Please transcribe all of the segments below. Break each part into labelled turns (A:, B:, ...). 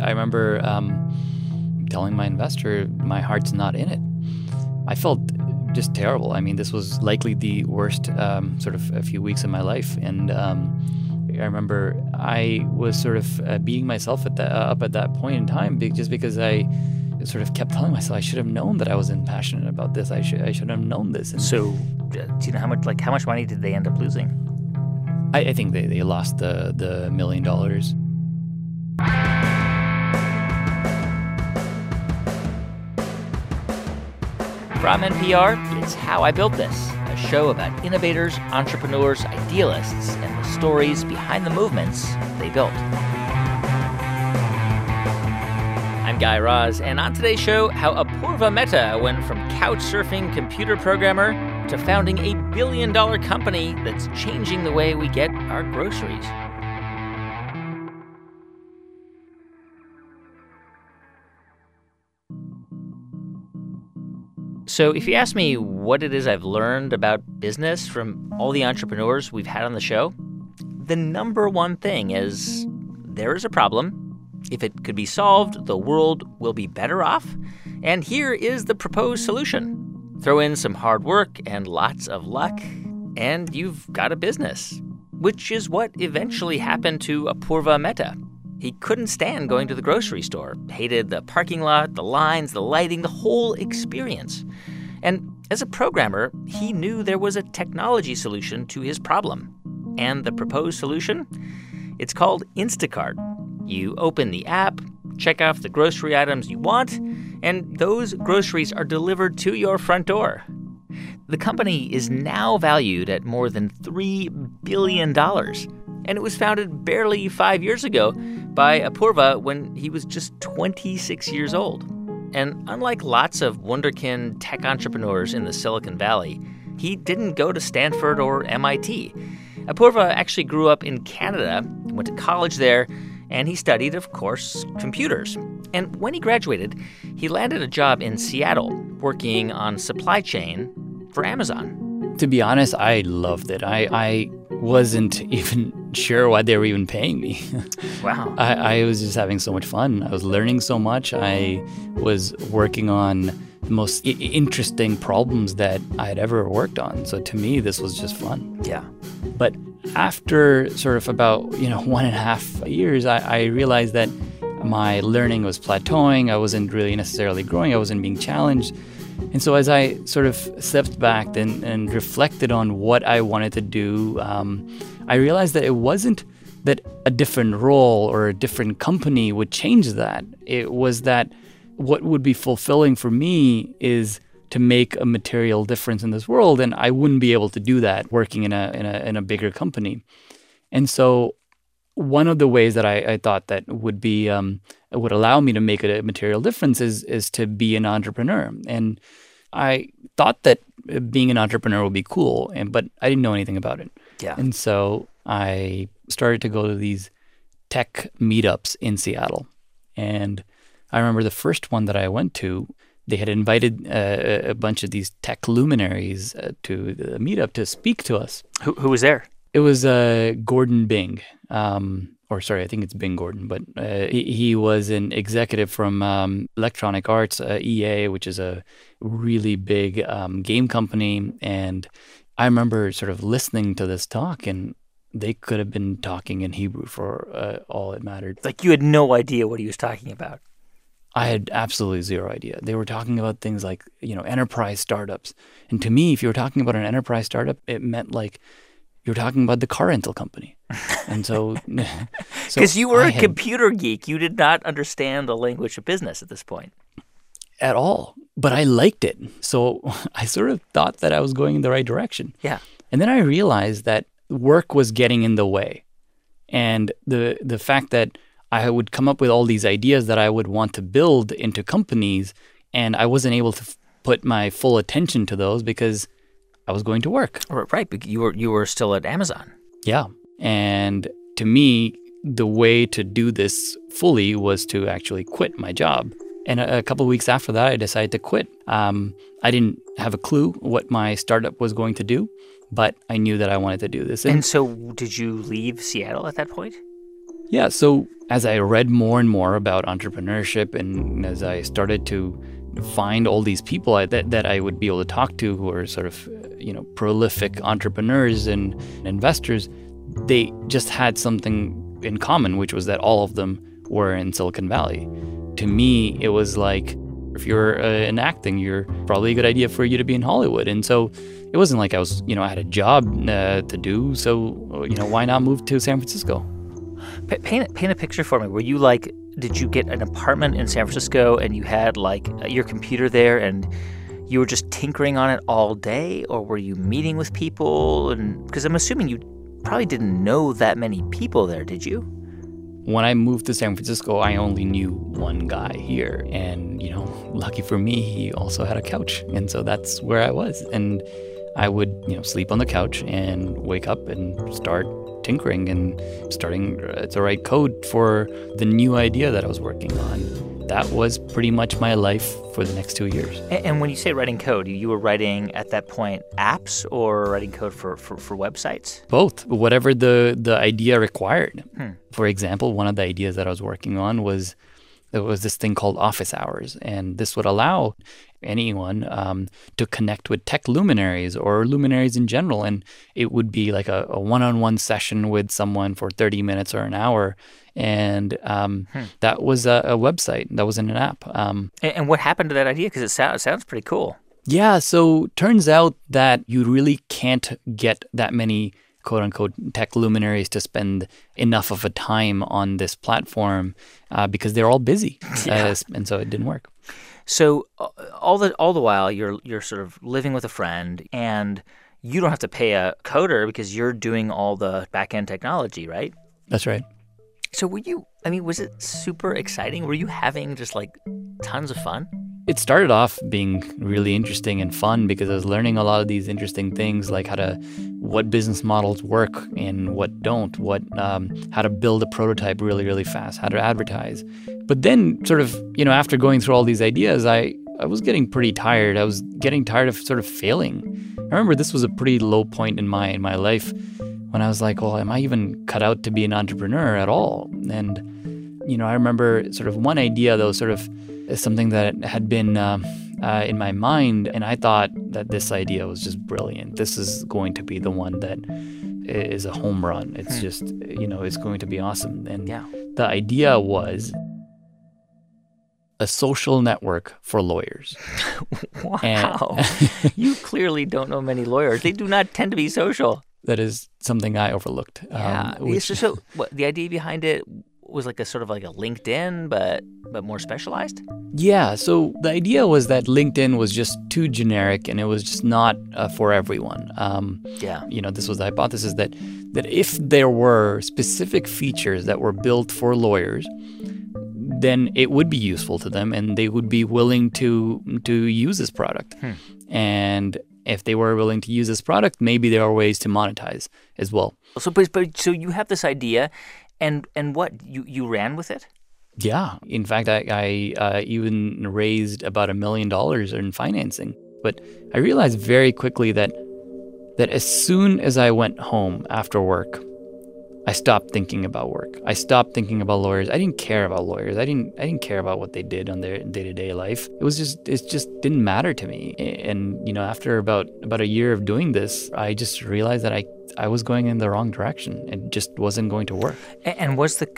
A: I remember telling my investor, my heart's not in it. I felt just terrible. I mean, this was likely the worst sort of a few weeks of my life. And I remember I was sort of beating myself up at that point in time just because I sort of kept telling myself I should have known that I wasn't passionate about this. I should have known this. And
B: so do you know how much money did they end up losing?
A: I think they lost the $1 million.
B: From NPR, it's How I Built This, a show about innovators, entrepreneurs, idealists, and the stories behind the movements they built. I'm Guy Raz, and on today's show, how Apurva Mehta went from couch-surfing computer programmer to founding a billion-dollar company that's changing the way we get our groceries. So if you ask me what it is I've learned about business from all the entrepreneurs we've had on the show, the number one thing is there is a problem. If it could be solved, the world will be better off. And here is the proposed solution. Throw in some hard work and lots of luck, and you've got a business, which is what eventually happened to Apurva Mehta. He couldn't stand going to the grocery store, hated the parking lot, the lines, the lighting, the whole experience. And as a programmer, he knew there was a technology solution to his problem. And the proposed solution? It's called Instacart. You open the app, check off the grocery items you want, and those groceries are delivered to your front door. The company is now valued at more than $3 billion. And it was founded barely 5 years ago by Apurva when he was just 26 years old. And unlike lots of wunderkind tech entrepreneurs in the Silicon Valley, he didn't go to Stanford or MIT. Apurva actually grew up in Canada, went to college there, and he studied, of course, computers. And when he graduated, he landed a job in Seattle working on supply chain for Amazon.
A: To be honest, I loved it. I wasn't even sure why they were even paying me.
B: Wow.
A: I was just having so much fun. I was learning so much. I was working on the most interesting problems that I had ever worked on. So to me, this was just fun.
B: Yeah.
A: But after sort of about 1.5 years, I realized that my learning was plateauing. I wasn't really necessarily growing. I wasn't being challenged. And so as I sort of stepped back and reflected on what I wanted to do, I realized that it wasn't that a different role or a different company would change that. It was that what would be fulfilling for me is to make a material difference in this world, and I wouldn't be able to do that working in a bigger company. And so one of the ways that I thought that would allow me to make a material difference is to be an entrepreneur. And I thought that being an entrepreneur would be cool, but I didn't know anything about it.
B: Yeah.
A: And so I started to go to these tech meetups in Seattle. And I remember the first one that I went to, they had invited a bunch of these tech luminaries to the meetup to speak to us.
B: Who was there?
A: It was Gordon Bing. I think it's Bing Gordon, but he was an executive from Electronic Arts, EA, which is a really big game company. And I remember sort of listening to this talk, and they could have been talking in Hebrew for all it mattered.
B: Like you had no idea what he was talking about.
A: I had absolutely zero idea. They were talking about things like, enterprise startups. And to me, if you were talking about an enterprise startup, it meant like you were talking about the car rental company. And so
B: because you were a computer geek, you did not understand the language of business at this point.
A: At all. But I liked it. So I sort of thought that I was going in the right direction.
B: Yeah.
A: And then I realized that work was getting in the way. And the fact that I would come up with all these ideas that I would want to build into companies, and I wasn't able to put my full attention to those because I was going to work.
B: Right, but you were still at Amazon.
A: Yeah. And to me, the way to do this fully was to actually quit my job. And a couple of weeks after that, I decided to quit. I didn't have a clue what my startup was going to do, but I knew that I wanted to do this.
B: And so did you leave Seattle at that point?
A: Yeah, so as I read more and more about entrepreneurship and as I started to find all these people that I would be able to talk to who are sort of, prolific entrepreneurs and investors, they just had something in common, which was that all of them were in Silicon Valley. To me, it was like, if you're in acting, you're probably a good idea for you to be in Hollywood. And so it wasn't like I was, I had a job to do. So, why not move to San Francisco?
B: Paint a picture for me. Were you like, did you get an apartment in San Francisco and you had like your computer there and you were just tinkering on it all day? Or were you meeting with people? And because I'm assuming you probably didn't know that many people there, did you?
A: When I moved to San Francisco, I only knew one guy here. And, lucky for me, he also had a couch. And so that's where I was. And I would, sleep on the couch and wake up and start tinkering and starting to write code for the new idea that I was working on. That was pretty much my life for the next 2 years.
B: And when you say writing code, you were writing at that point apps or writing code for websites?
A: Both, whatever the idea required. For example, one of the ideas that I was working on was there was this thing called office hours, and this would allow anyone to connect with tech luminaries or luminaries in general, and it would be like a one-on-one session with someone for 30 minutes or an hour, and that was a website. That wasn't an app.
B: And what happened to that idea? Because it sounds pretty cool.
A: Yeah, so turns out that you really can't get that many quote-unquote tech luminaries to spend enough of a time on this platform because they're all busy.
B: Yeah.
A: And so it didn't work.
B: So all the while you're sort of living with a friend and you don't have to pay a coder because you're doing all the back-end technology, right?
A: That's right.
B: So was it super exciting? Were you having just like tons of fun?
A: It started off being really interesting and fun because I was learning a lot of these interesting things, like what business models work and what don't, how to build a prototype really, really fast, how to advertise. But then sort of, after going through all these ideas, I was getting pretty tired. I was getting tired of sort of failing. I remember this was a pretty low point in my life when I was like, well, am I even cut out to be an entrepreneur at all? And, I remember sort of one idea, though, sort of something that had been in my mind, and I thought that this idea was just brilliant. This is going to be the one that is a home run. It's just, it's going to be awesome. And the idea was a social network for lawyers.
B: Wow. And you clearly don't know many lawyers. They do not tend to be social.
A: That is something I overlooked.
B: Yeah. So what, the idea behind it was like a sort of like a LinkedIn, but more specialized? Yeah.
A: So the idea was that LinkedIn was just too generic and it was just not for everyone. This was the hypothesis that if there were specific features that were built for lawyers, then it would be useful to them and they would be willing to use this product. And if they were willing to use this product, maybe there are ways to monetize as well.
B: So you have this idea. And what, you ran with it?
A: Yeah. In fact, I even raised about $1 million in financing. But I realized very quickly that as soon as I went home after work, I stopped thinking about work. I stopped thinking about lawyers. I didn't care about lawyers. I didn't care about what they did on their day-to-day life. It just didn't matter to me. And after about a year of doing this, I just realized that I was going in the wrong direction. It just wasn't going to work.
B: And was the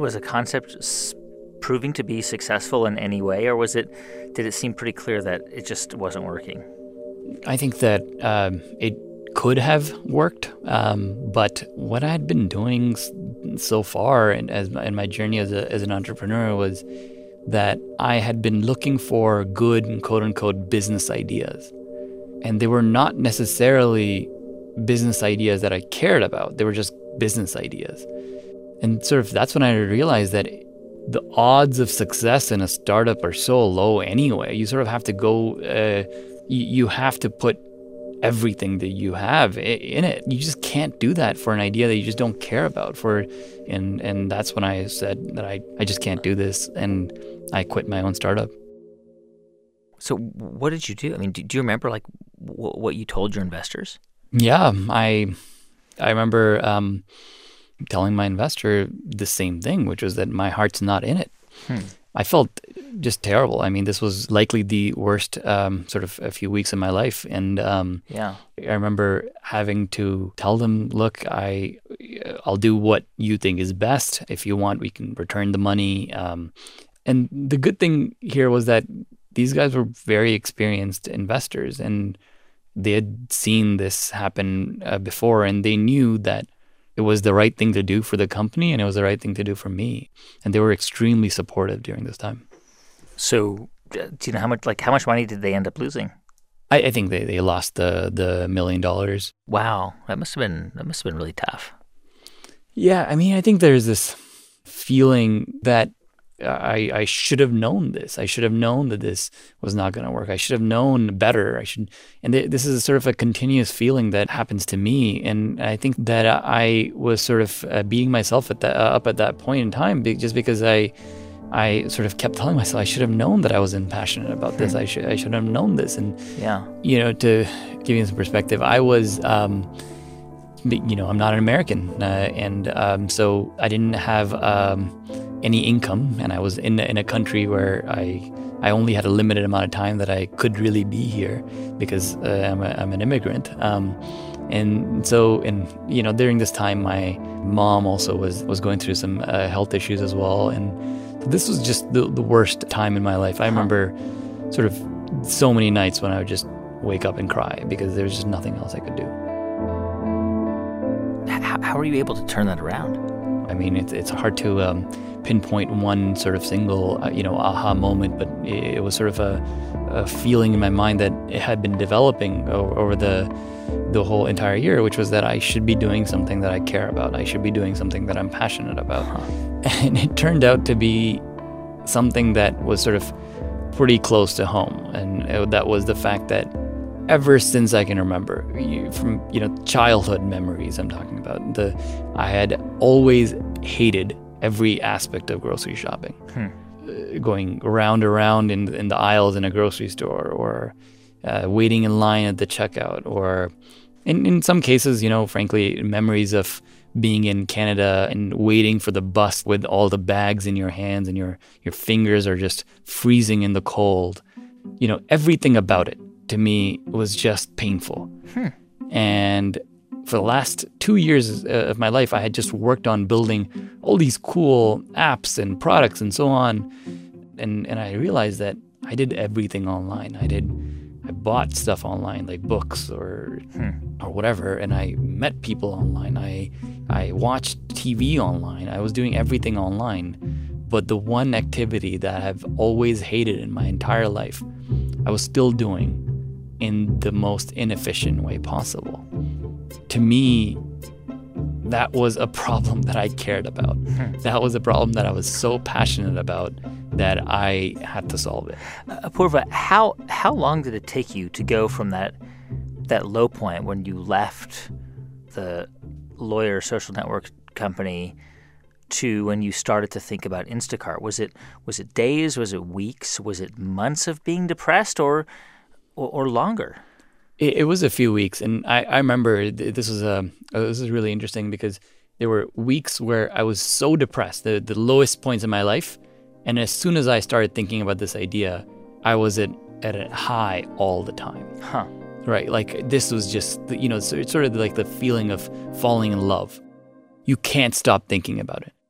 B: concept proving to be successful in any way, or did it seem pretty clear that it just wasn't working?
A: I think that it could have worked, but what I had been doing so far in my journey as an entrepreneur was that I had been looking for good quote-unquote business ideas. And they were not necessarily business ideas that I cared about. They were just business ideas. And sort of that's when I realized that the odds of success in a startup are so low anyway. You sort of have to go, you have to put everything that you have in it. You just can't do that for an idea that you just don't care about. And that's when I said that I just can't do this, and I quit my own startup.
B: So what did you do? I mean, do you remember like what you told your investors?
A: Yeah, I remember telling my investor the same thing, which was that my heart's not in it. I felt just terrible. I mean, this was likely the worst sort of a few weeks of my life. And I remember having to tell them, look, I'll do what you think is best. If you want, we can return the money. And the good thing here was that these guys were very experienced investors, and they had seen this happen before, and they knew that it was the right thing to do for the company, and it was the right thing to do for me. And they were extremely supportive during this time.
B: So, do you know how much money did they end up losing?
A: I think they lost the $1 million.
B: Wow, that must have been really tough.
A: Yeah, I mean, I think there's this feeling that I should have known this. I should have known that this was not going to work. I should have known better. This is sort of a continuous feeling that happens to me. And I think that I was sort of beating myself up at that point in time, just because I sort of kept telling myself I should have known that I wasn't passionate about this. I should have known this. And to give you some perspective, I was I'm not an American, and so I didn't have any income, and I was in a country where I only had a limited amount of time that I could really be here because I'm an immigrant. And so during this time, my mom also was going through some health issues as well, and this was just the worst time in my life. I remember sort of so many nights when I would just wake up and cry because there was just nothing else I could do.
B: How were you able to turn that around?
A: I mean, it's hard to pinpoint one sort of single, aha moment, but it was sort of a feeling in my mind that it had been developing over the whole entire year, which was that I should be doing something that I care about. I should be doing something that I'm passionate about. And it turned out to be something that was sort of pretty close to home. And that was the fact that ever since I can remember, from childhood memories I'm talking about, I had always hated every aspect of grocery shopping. Going around in the aisles in a grocery store, or waiting in line at the checkout, or in some cases, frankly, memories of being in Canada and waiting for the bus with all the bags in your hands and your fingers are just freezing in the cold. Everything about it to me was just painful. And for the last 2 years of my life, I had just worked on building all these cool apps and products and so on. And I realized that I did everything online. I bought stuff online, like books or whatever, and I met people online. I watched TV online. I was doing everything online. But the one activity that I've always hated in my entire life, I was still doing in the most inefficient way possible. To me, that was a problem that I cared about. That was a problem that I was so passionate about that I had to solve it.
B: Apurva, how long did it take you to go from that low point when you left the lawyer social network company to when you started to think about Instacart? Was it days? Was it weeks? Was it months of being depressed, or longer?
A: It was a few weeks, and I remember this was really interesting because there were weeks where I was so depressed, the lowest points in my life, and as soon as I started thinking about this idea, I was at a high all the time. Right, like this was just it's sort of like the feeling of falling in love. You can't stop thinking about it.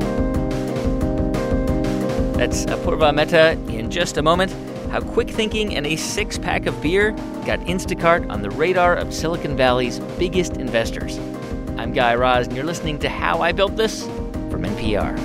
B: That's Apurva Mehta in just a moment. How quick thinking and a 6-pack of beer got Instacart on the radar of Silicon Valley's biggest investors. I'm Guy Raz, and you're listening to How I Built This from NPR.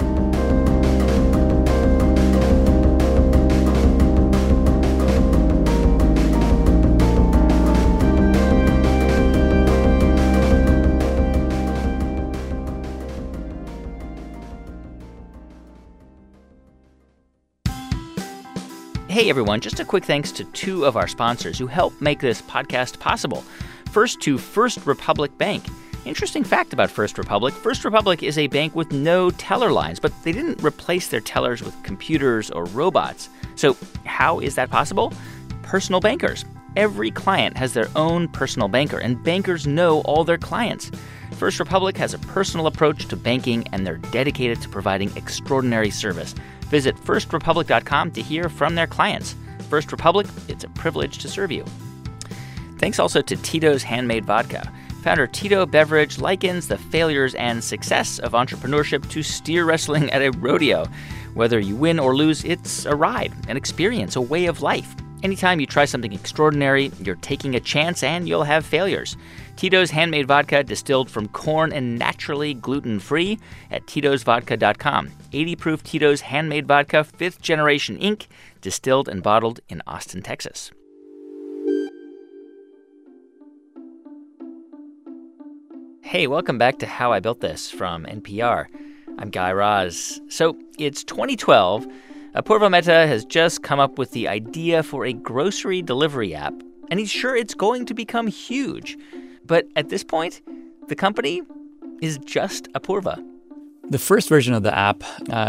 B: Hey everyone, just a quick thanks to 2 of our sponsors who help make this podcast possible. First, to First Republic Bank. Interesting fact about First Republic. First Republic is a bank with no teller lines, but they didn't replace their tellers with computers or robots. So how is that possible? Personal bankers. Every client has their own personal banker, and bankers know all their clients. First Republic has a personal approach to banking, and they're dedicated to providing extraordinary service. Visit firstrepublic.com to hear from their clients. First Republic, it's a privilege to serve you. Thanks also to Tito's Handmade Vodka. Founder Tito Beveridge likens the failures and success of entrepreneurship to steer wrestling at a rodeo. Whether you win or lose, it's a ride, an experience, a way of life. Anytime you try something extraordinary, you're taking a chance and you'll have failures. Tito's Handmade Vodka, distilled from corn and naturally gluten-free at titosvodka.com. 80-proof Tito's Handmade Vodka, 5th Generation Inc., distilled and bottled in Austin, Texas. Hey, welcome back to How I Built This from NPR. I'm Guy Raz. So it's 2012. Apurva Mehta has just come up with the idea for a grocery delivery app, and he's sure it's going to become huge. But at this point, the company is just Apurva.
A: The first version of the app,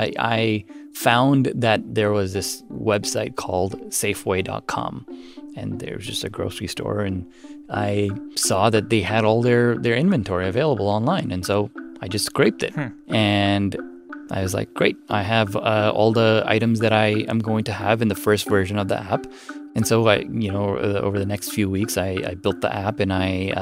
A: I found that there was this website called Safeway.com, and there was just a grocery store, and I saw that they had all their inventory available online, and so I just scraped it. And I was like, great, I have all the items that I am going to have in the first version of the app. And so over the next few weeks, I built the app and I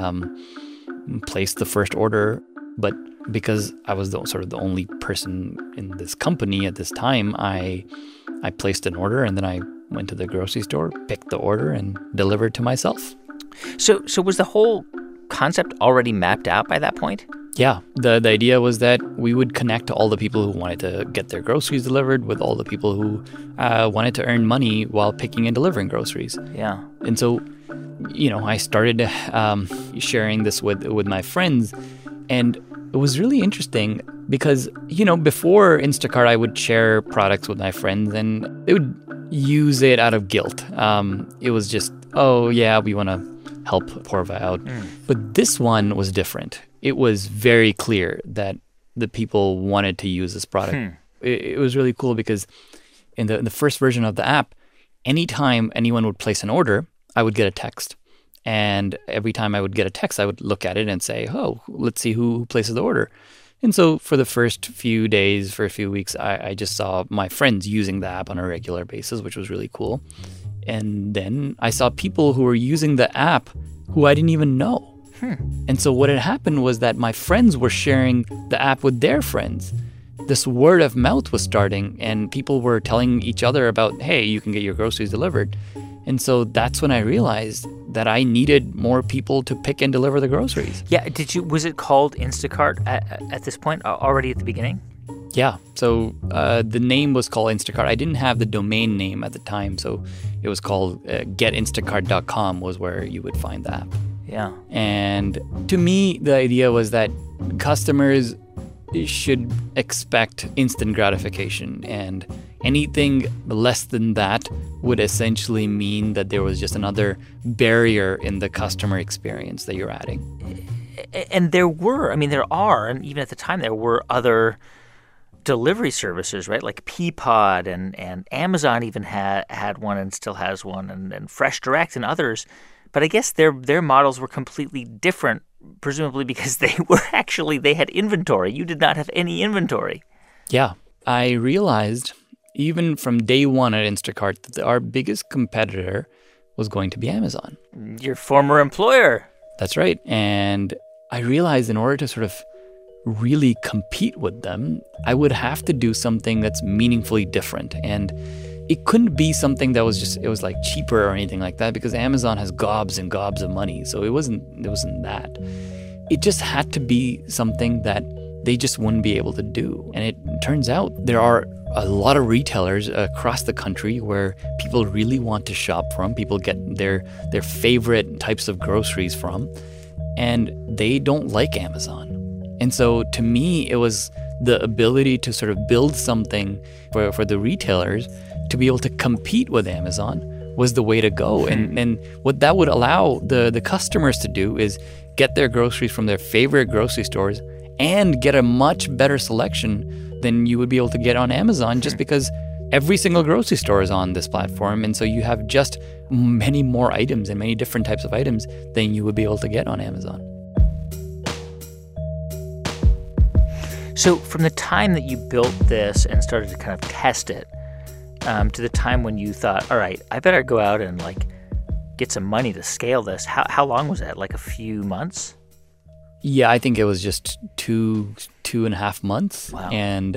A: placed the first order. But because I was the only person in this company at this time, I placed an order and then I went to the grocery store, picked the order, and delivered to myself.
B: So was the whole concept already mapped out by that point?
A: Yeah, the idea was that we would connect all the people who wanted to get their groceries delivered with all the people who wanted to earn money while picking and delivering groceries.
B: Yeah.
A: And so, I started sharing this with my friends, and it was really interesting because, before Instacart, I would share products with my friends, and they would use it out of guilt. It was just, oh, yeah, we want to help Apurva out. But this one was different. It was very clear that the people wanted to use this product. It was really cool because in the first version of the app, anytime anyone would place an order, I would get a text. And every time I would get a text, I would look at it and say, oh, let's see who places the order. And so for the first few days, for a few weeks, I just saw my friends using the app on a regular basis, which was really cool. And then I saw people who were using the app who I didn't even know. And so what had happened was that my friends were sharing the app with their friends. This word of mouth was starting, and people were telling each other about, hey, you can get your groceries delivered. And so that's when I realized that I needed more people to pick and deliver the groceries.
B: Yeah, was it called Instacart at this point, already at the beginning?
A: Yeah, so the name was called Instacart. I didn't have the domain name at the time, so it was called getinstacart.com was where you would find the app.
B: Yeah.
A: And to me, the idea was that customers should expect instant gratification, and anything less than that would essentially mean that there was just another barrier in the customer experience that you're adding.
B: And there are, and even at the time, there were other delivery services, right? Like Peapod and Amazon even had one and still has one, and Fresh Direct and others. But I guess their models were completely different, presumably because they had inventory. You did not have any inventory.
A: Yeah. I realized even from day one at Instacart that our biggest competitor was going to be Amazon.
B: Your former employer.
A: That's right. And I realized in order to sort of really compete with them, I would have to do something that's meaningfully different. And it couldn't be something that was like cheaper or anything like that, because Amazon has gobs and gobs of money. So it wasn't that. It just had to be something that they just wouldn't be able to do. And it turns out there are a lot of retailers across the country where people really want to shop from. People get their favorite types of groceries from, and they don't like Amazon. And so to me, it was the ability to sort of build something for the retailers to be able to compete with Amazon was the way to go. And what that would allow the customers to do is get their groceries from their favorite grocery stores and get a much better selection than you would be able to get on Amazon, just because every single grocery store is on this platform. And so you have just many more items and many different types of items than you would be able to get on Amazon.
B: So from the time that you built this and started to kind of test it, to the time when you thought, all right, I better go out and get some money to scale this, how long was that? Like a few months?
A: Yeah, I think it was just 2.5 months.
B: Wow.
A: And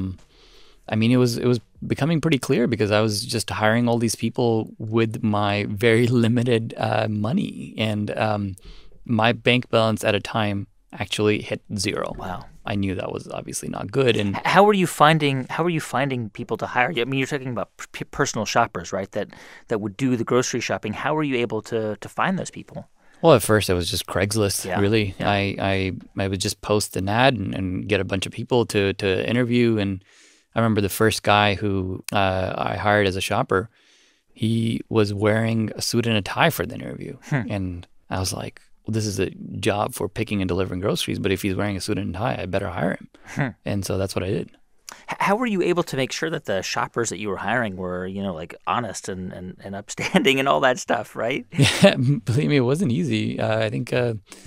A: it was becoming pretty clear because I was just hiring all these people with my very limited money. And my bank balance at a time actually hit zero.
B: Wow.
A: I knew that was obviously not good. And
B: how were you finding people to hire? I mean, you're talking about personal shoppers, right? That would do the grocery shopping. How were you able to find those people?
A: Well, at first it was just Craigslist, really.
B: Yeah.
A: I would just post an ad and get a bunch of people to interview. And I remember the first guy who I hired as a shopper, he was wearing a suit and a tie for the interview. And I was like, well, this is a job for picking and delivering groceries, but if he's wearing a suit and tie, I better hire him. And so that's what I did.
B: How were you able to make sure that the shoppers that you were hiring were, honest and upstanding and all that stuff, right?
A: Yeah, believe me, it wasn't easy. I think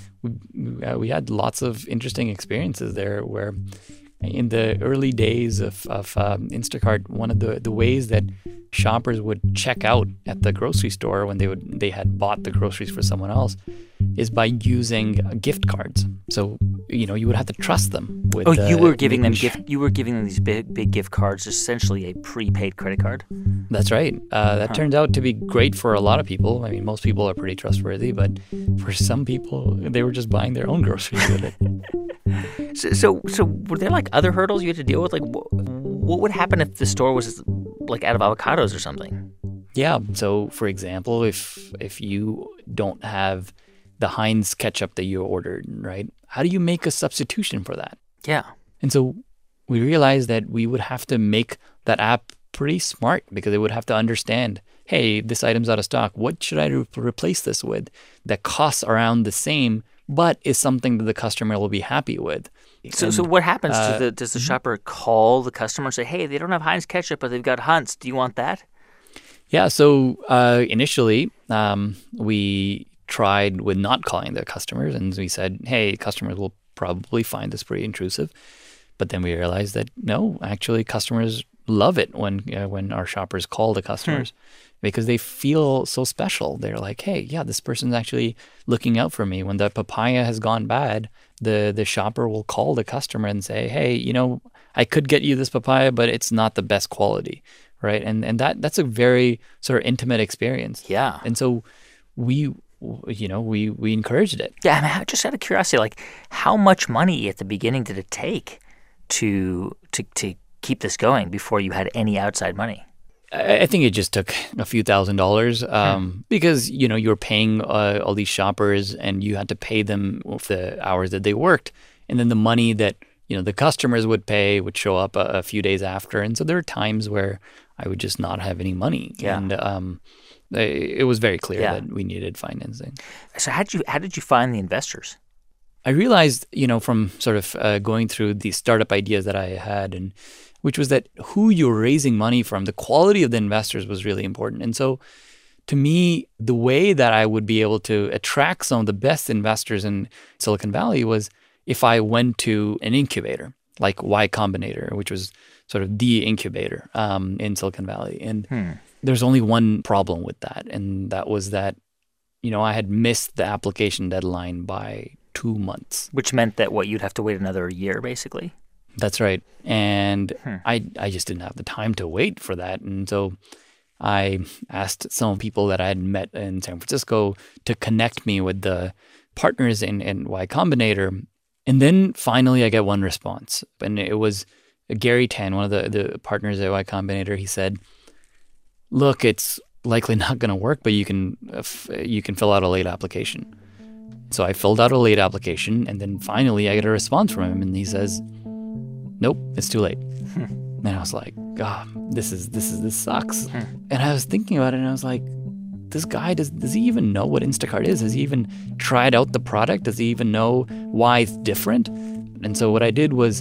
A: we had lots of interesting experiences there where in the early days of Instacart, one of the ways that shoppers would check out at the grocery store when they had bought the groceries for someone else is by using gift cards. So you would have to trust them with.
B: You were giving them these big gift cards, essentially a prepaid credit card.
A: That's right. That turns out to be great for a lot of people. I mean, most people are pretty trustworthy, but for some people, they were just buying their own groceries with it.
B: So were there other hurdles you had to deal with? What would happen if the store was out of avocados or something?
A: Yeah. So, for example, if you don't have the Heinz ketchup that you ordered, right? How do you make a substitution for that?
B: Yeah.
A: And so we realized that we would have to make that app pretty smart because it would have to understand, hey, this item's out of stock. What should I replace this with that costs around the same but is something that the customer will be happy with?
B: So what happens? Does the shopper call the customer and say, hey, they don't have Heinz ketchup, but they've got Hunt's. Do you want that?
A: Yeah. So initially, we tried with not calling the customers, and we said, hey, customers will probably find this pretty intrusive. But then we realized that no, actually, customers love it when our shoppers call the customers because they feel so special. They're like, hey, yeah, this person's actually looking out for me. When the papaya has gone bad, the shopper will call the customer and say, hey, I could get you this papaya, but it's not the best quality, right? And that's a very sort of intimate experience.
B: Yeah.
A: And so we encouraged it.
B: Yeah, I mean, just out of curiosity, how much money at the beginning did it take to keep this going before you had any outside money?
A: I think it just took a few $1,000s because, you were paying all these shoppers and you had to pay them for the hours that they worked. And then the money that, the customers would pay would show up a few days after. And so there were times where I would just not have any money.
B: Yeah.
A: And it was very clear that we needed financing.
B: So how did you find the investors?
A: I realized, from sort of going through the startup ideas that I had, and which was that who you're raising money from, the quality of the investors was really important. And so to me, the way that I would be able to attract some of the best investors in Silicon Valley was if I went to an incubator like Y Combinator, which was sort of the incubator in Silicon Valley. And there's only one problem with that. And that was that, I had missed the application deadline by 2 months.
B: Which meant that you'd have to wait another year, basically?
A: That's right. And I just didn't have the time to wait for that. And so I asked some people that I had met in San Francisco to connect me with the partners in Y Combinator. And then finally I get one response. And it was Gary Tan, one of the partners at Y Combinator. He said, look, it's likely not going to work, but you can fill out a late application. So I filled out a late application, and then finally I get a response from him, and he says, nope, it's too late. And I was like, God, this sucks. And I was thinking about it, and I was like, this guy, does he even know what Instacart is? Has he even tried out the product? Does he even know why it's different? And so what I did was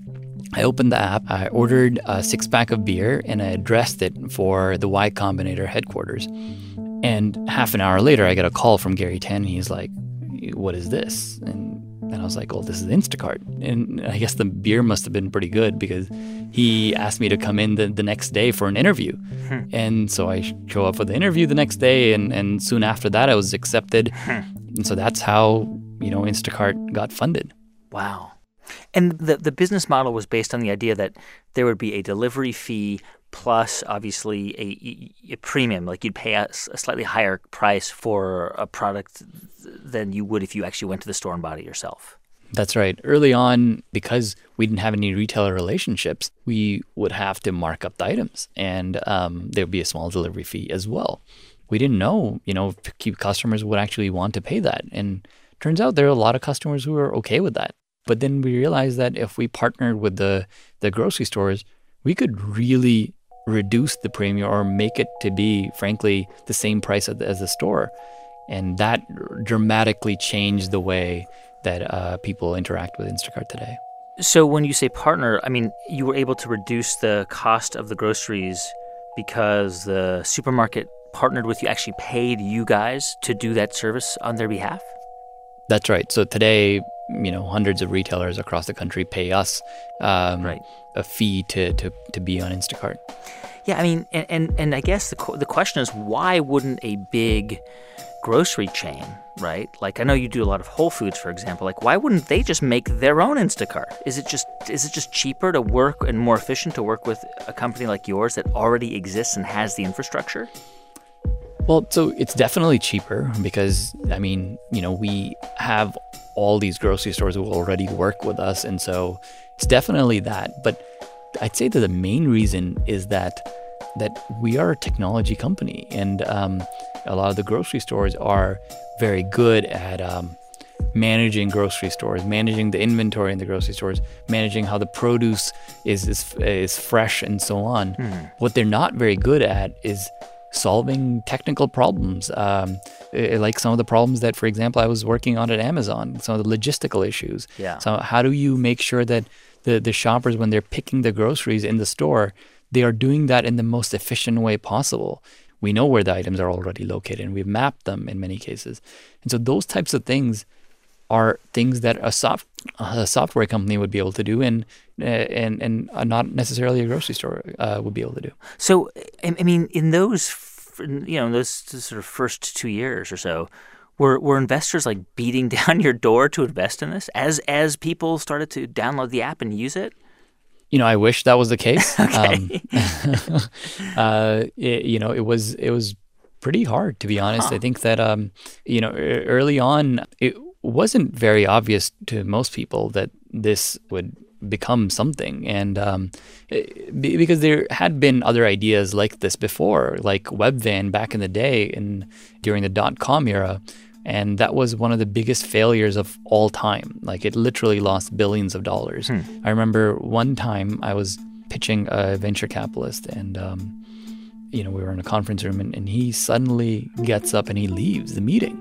A: I opened the app, I ordered a 6-pack of beer, and I addressed it for the Y Combinator headquarters. And half an hour later, I get a call from Gary Tan. He's like, what is this? And And I was like, well, this is Instacart. And I guess the beer must have been pretty good because he asked me to come in the next day for an interview. And so I show up for the interview the next day, and soon after that, I was accepted. And so that's how, Instacart got funded.
B: Wow. And the business model was based on the idea that there would be a delivery fee plus, obviously, a premium. Like you'd pay a slightly higher price for a product than you would if you actually went to the store and bought it yourself.
A: That's right. Early on, because we didn't have any retailer relationships, we would have to mark up the items, and there would be a small delivery fee as well. We didn't know, if customers would actually want to pay that. And turns out there are a lot of customers who are okay with that. But then we realized that if we partnered with the grocery stores, we could really reduce the premium or make it to be, frankly, the same price as the store. And that dramatically changed the way that people interact with Instacart today.
B: So when you say partner, I mean, you were able to reduce the cost of the groceries because the supermarket partnered with you, actually paid you guys to do that service on their behalf?
A: That's right. So today, hundreds of retailers across the country pay us a fee to be on Instacart.
B: Yeah, I mean, and I guess the question is, why wouldn't a big grocery chain, right? Like I know you do a lot of Whole Foods, for example. Like why wouldn't they just make their own Instacart? Is it just cheaper to work and more efficient to work with a company like yours that already exists and has the infrastructure?
A: Well, so it's definitely cheaper because, we have all these grocery stores who already work with us. And so it's definitely that. But I'd say that the main reason is that we are a technology company. And a lot of the grocery stores are very good at managing grocery stores, managing the inventory in the grocery stores, managing how the produce is fresh and so on. What they're not very good at is solving technical problems, like some of the problems that, for example, I was working on at Amazon, some of the logistical issues.
B: Yeah.
A: So how do you make sure that the shoppers, when they're picking the groceries in the store, they are doing that in the most efficient way possible? We know where the items are already located, and we've mapped them in many cases. And so those types of things are things that a software company would be able to do, and not necessarily a grocery store would be able to do.
B: So, I mean, in those sort of first 2 years or so, were investors like beating down your door to invest in this as people started to download the app and use it?
A: I wish that was the case.
B: Okay.
A: It was pretty hard, to be honest. I think that early on it wasn't very obvious to most people that this would become something, and because there had been other ideas like this before, like Webvan back in the day during the .com era. And that was one of the biggest failures of all time. Like it literally lost billions of dollars. I remember one time I was pitching a venture capitalist, and we were in a conference room, and he suddenly gets up and he leaves the meeting.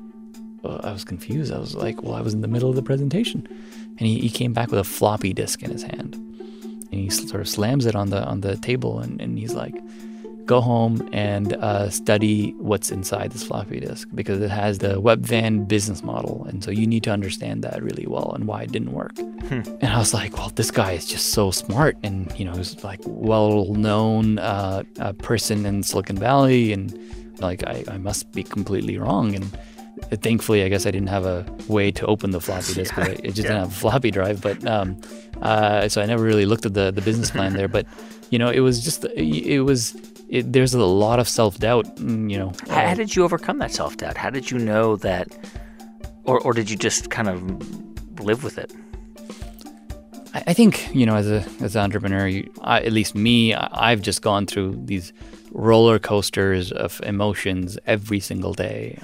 A: I was confused. I was like, well, I was in the middle of the presentation. And he came back with a floppy disk in his hand. And he sort of slams it on the table, and he's like, go home and study what's inside this floppy disk, because it has the Webvan business model. And so you need to understand that really well and why it didn't work. And I was like, well, this guy is just so smart. And, he's like well-known person in Silicon Valley. And like, I must be completely wrong. And thankfully, I guess I didn't have a way to open the floppy disk. It just didn't have a floppy drive. But so I never really looked at the business plan there. But, it was just, there's a lot of self-doubt,
B: How did you overcome that self-doubt? How did you know that, or did you just kind of live with it?
A: I think, as an entrepreneur, at least me, I've just gone through these roller coasters of emotions every single day.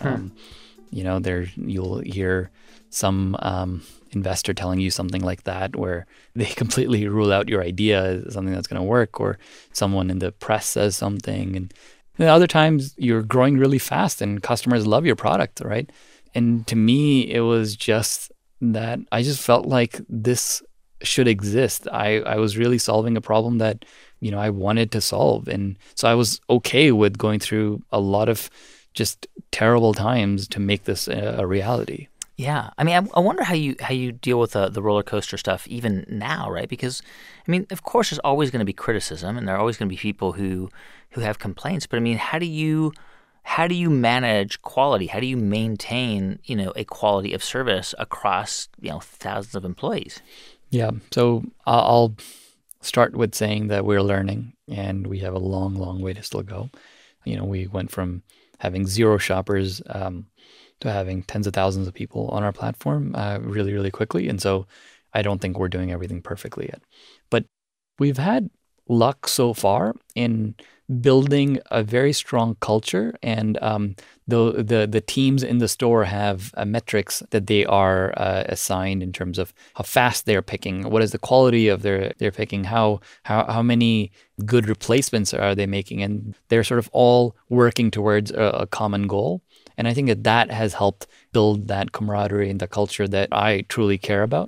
A: You'll hear some investor telling you something like that, where they completely rule out your idea as something that's going to work, or someone in the press says something. And then other times you're growing really fast and customers love your product, right? And to me, it was just that I just felt like this should exist. I was really solving a problem that, I wanted to solve. And so I was okay with going through a lot of just terrible times to make this a reality.
B: Yeah. I mean, I wonder how you deal with the roller coaster stuff even now, right? Because, I mean, of course, there's always going to be criticism, and there are always going to be people who have complaints. But I mean, how do you manage quality? How do you maintain, a quality of service across, thousands of employees?
A: Yeah. So I'll start with saying that we're learning, and we have a long, long way to still go. We went from having 0 shoppers to having tens of thousands of people on our platform really, really quickly. And so I don't think we're doing everything perfectly yet. But we've had luck so far in building a very strong culture, and the teams in the store have metrics that they are assigned in terms of how fast they're picking, what is the quality of their picking, how many good replacements are they making, and they're sort of all working towards a common goal. And I think that has helped build that camaraderie and the culture that I truly care about.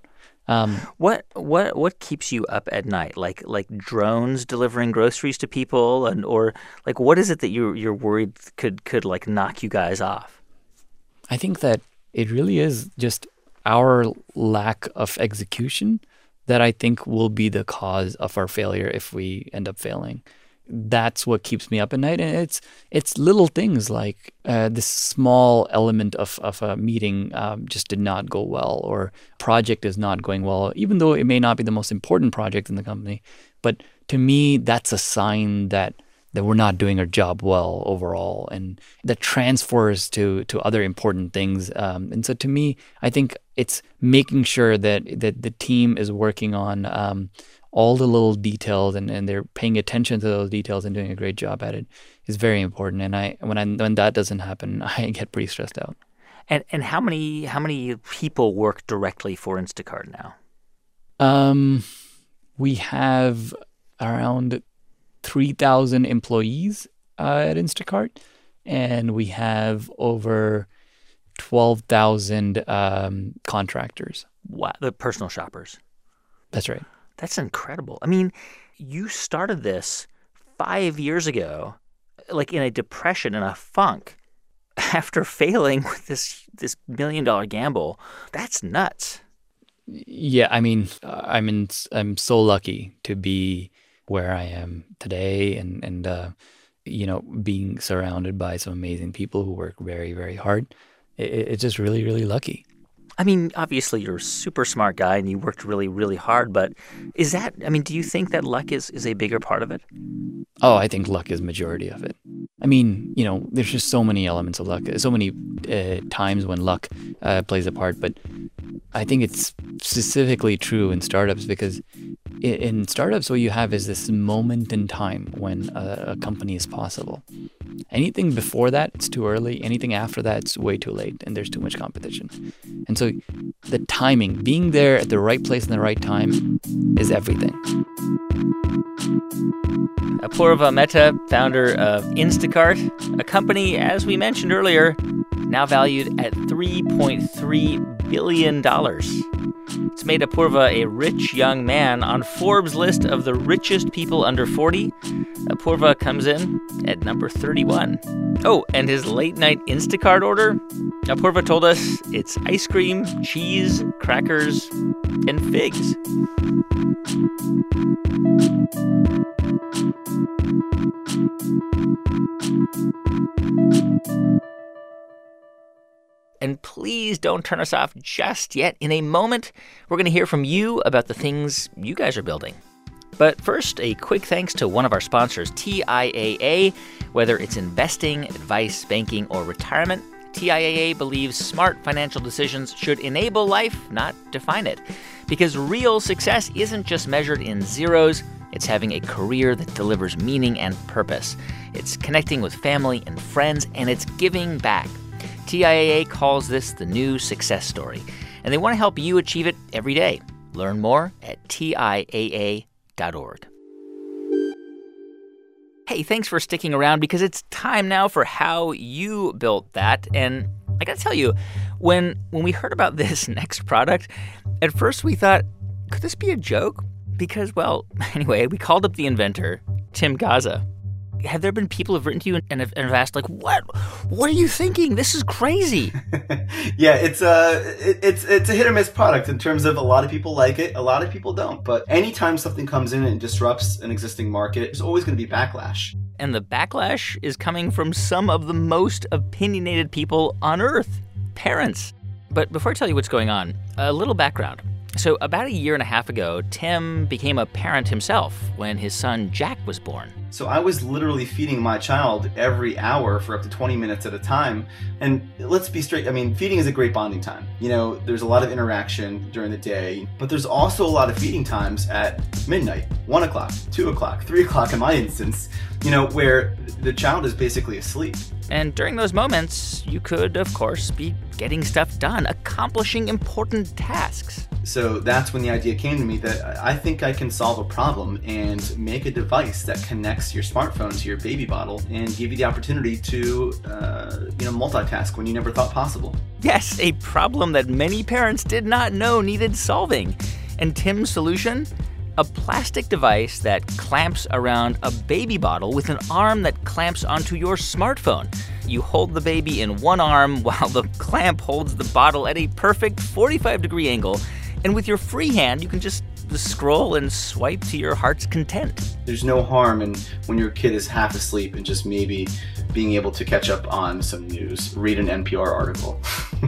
B: What keeps you up at night? Like drones delivering groceries to people, or like what is it that you're worried could like knock you guys off?
A: I think that it really is just our lack of execution that I think will be the cause of our failure if we end up failing. That's what keeps me up at night, and it's little things like this small element of a meeting just did not go well, or project is not going well, even though it may not be the most important project in the company. But to me, that's a sign that we're not doing our job well overall, and that transfers to other important things. And so to me, I think it's making sure that the team is working on all the little details, and they're paying attention to those details and doing a great job at it is very important. And when that doesn't happen, I get pretty stressed out.
B: And how many people work directly for Instacart now?
A: We have around 3,000 employees at Instacart, and we have over 12,000 contractors.
B: Wow, the personal shoppers.
A: That's right.
B: That's incredible. I mean, you started this 5 years ago, like in a depression, in a funk, after failing with this $1 million gamble. That's nuts.
A: Yeah, I mean, I'm so lucky to be where I am today, and being surrounded by some amazing people who work very, very hard. It's just really, really lucky.
B: I mean, obviously you're a super smart guy and you worked really, really hard, but do you think that luck is a bigger part of it?
A: Oh, I think luck is majority of it. I mean, there's just so many elements of luck, so many times when luck plays a part, but I think it's specifically true in startups because in startups, what you have is this moment in time when a company is possible. Anything before that, it's too early. Anything after that, it's way too late, and there's too much competition. And so the timing, being there at the right place in the right time is everything.
B: Apoorva Mehta, founder of Instacart, a company, as we mentioned earlier, now valued at $3.3 billion. It's made Apoorva a rich young man on Forbes' list of the richest people under 40. Apoorva comes in at number 31. Oh, and his late-night Instacart order? Apoorva told us it's ice cream, cheese, crackers, and figs. And please don't turn us off just yet. In a moment, we're going to hear from you about the things you guys are building. But first, a quick thanks to one of our sponsors, TIAA. Whether it's investing, advice, banking, or retirement, TIAA believes smart financial decisions should enable life, not define it. Because real success isn't just measured in zeros, it's having a career that delivers meaning and purpose. It's connecting with family and friends, and it's giving back. TIAA calls this the new success story, and they want to help you achieve it every day. Learn more at TIAA.org. Hey, thanks for sticking around because it's time now for how you built that. And I got to tell you, when we heard about this next product, at first we thought, could this be a joke? Because, well, anyway, we called up the inventor, Tim Gaza. have there been people who've written to you and have asked, like, what are you thinking? This is crazy.
C: Yeah, it's a hit or miss product in terms of a lot of people like it, a lot of people don't. But anytime something comes in and disrupts an existing market, there's always going to be backlash.
B: And the backlash is coming from some of the most opinionated people on Earth, parents. But before I tell you what's going on, a little background. So about a year and a half ago, Tim became a parent himself when his son Jack was born.
C: So I was literally feeding my child every hour for up to 20 minutes at a time. And let's be straight, I mean, feeding is a great bonding time. You know, there's a lot of interaction during the day, but there's also a lot of feeding times at midnight, 1 o'clock, 2 o'clock, 3 o'clock in my instance, you know, where the child is basically asleep.
B: And during those moments, you could, of course, be getting stuff done, accomplishing important tasks.
C: So that's when the idea came to me that I think I can solve a problem and make a device that connects your smartphone to your baby bottle and give you the opportunity to, multitask when you never thought possible.
B: Yes, a problem that many parents did not know needed solving. And Tim's solution? A plastic device that clamps around a baby bottle with an arm that clamps onto your smartphone. You hold the baby in one arm while the clamp holds the bottle at a perfect 45-degree angle. And with your free hand, you can just scroll and swipe to your heart's content.
C: There's no harm in when your kid is half asleep and just maybe being able to catch up on some news, read an NPR article.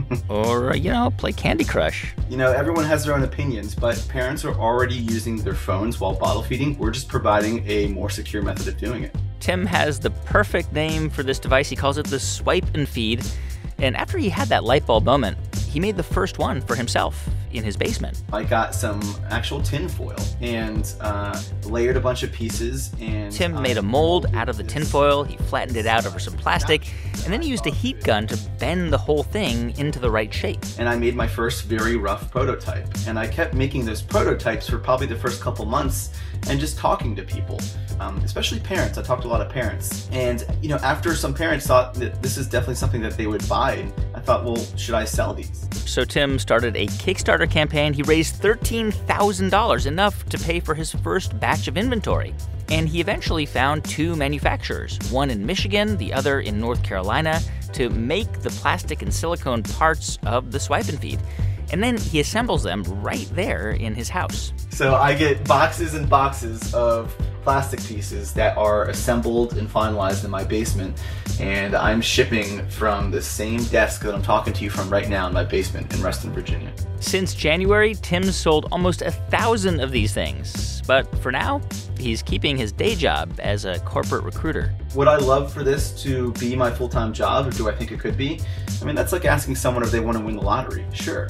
B: Or, play Candy Crush.
C: Everyone has their own opinions, but parents are already using their phones while bottle feeding. We're just providing a more secure method of doing it.
B: Tim has the perfect name for this device. He calls it the Swipe and Feed. And after he had that light bulb moment, he made the first one for himself in his basement.
C: I got some actual tin foil and layered a bunch of pieces. And
B: Tim made a mold out of the tin foil. He flattened it out over some plastic, and then he used a heat gun to bend the whole thing into the right shape.
C: And I made my first very rough prototype. And I kept making those prototypes for probably the first couple months and just talking to people, especially parents. I talked to a lot of parents. And, after some parents thought that this is definitely something that they would buy, I thought, well, should I sell these?
B: So Tim started a Kickstarter campaign. He raised $13,000, enough to pay for his first batch of inventory. And he eventually found two manufacturers, one in Michigan, the other in North Carolina, to make the plastic and silicone parts of the Swipe and Feed. And then he assembles them right there in his house.
C: So I get boxes and boxes of plastic pieces that are assembled and finalized in my basement, and I'm shipping from the same desk that I'm talking to you from right now in my basement in Reston, Virginia.
B: Since January, Tim's sold almost 1,000 of these things. But for now, he's keeping his day job as a corporate recruiter.
C: Would I love for this to be my full-time job, or do I think it could be? I mean, that's like asking someone if they want to win the lottery. Sure.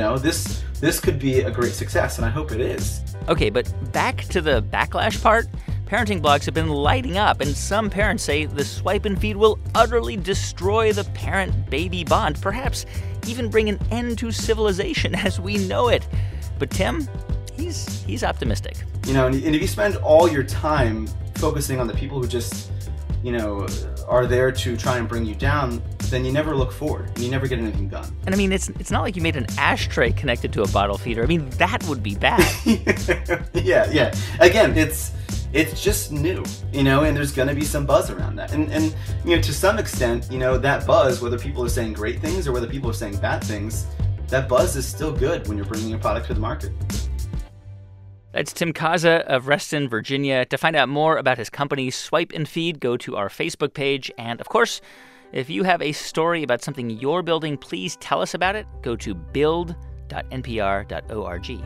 C: This could be a great success, and I hope it is.
B: Okay, but back to the backlash part. Parenting blogs have been lighting up, and some parents say the Swipe and Feed will utterly destroy the parent-baby bond, perhaps even bring an end to civilization as we know it. But Tim, he's optimistic.
C: And if you spend all your time focusing on the people who just, are there to try and bring you down, then you never look forward and you never get anything done.
B: And I mean, it's not like you made an ashtray connected to a bottle feeder. I mean, that would be bad.
C: Yeah. Again, it's just new, and there's going to be some buzz around that. And to some extent, that buzz, whether people are saying great things or whether people are saying bad things, that buzz is still good when you're bringing a product to the market.
B: That's Tim Kaza of Reston, Virginia. To find out more about his company, Swipe and Feed, go to our Facebook page. And of course, if you have a story about something you're building, please tell us about it. Go to build.npr.org.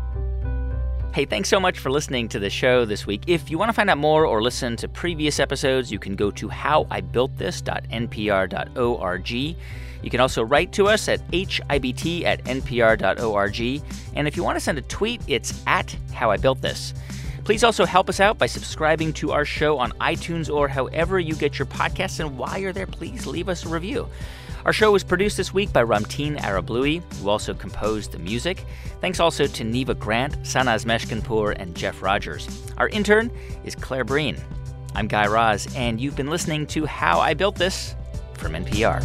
B: Hey, thanks so much for listening to the show this week. If you want to find out more or listen to previous episodes, you can go to howibuiltthis.npr.org. You can also write to us at hibt@npr.org. And if you want to send a tweet, it's @howibuiltthis. Please also help us out by subscribing to our show on iTunes or however you get your podcasts. And while you're there, please leave us a review. Our show was produced this week by Ramteen Arablouei, who also composed the music. Thanks also to Neva Grant, Sanaz Meshkinpour, and Jeff Rogers. Our intern is Claire Breen. I'm Guy Raz, and you've been listening to How I Built This from NPR.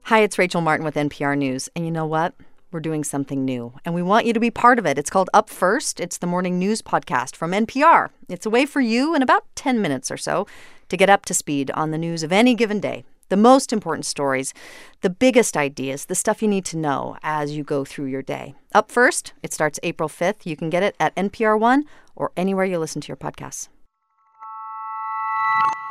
D: Hi, it's Rachel Martin with NPR News. And you know what? We're doing something new, and we want you to be part of it. It's called Up First. It's the morning news podcast from NPR. It's a way for you in about 10 minutes or so to get up to speed on the news of any given day. The most important stories, the biggest ideas, the stuff you need to know as you go through your day. Up First, it starts April 5th. You can get it at NPR One or anywhere you listen to your podcasts.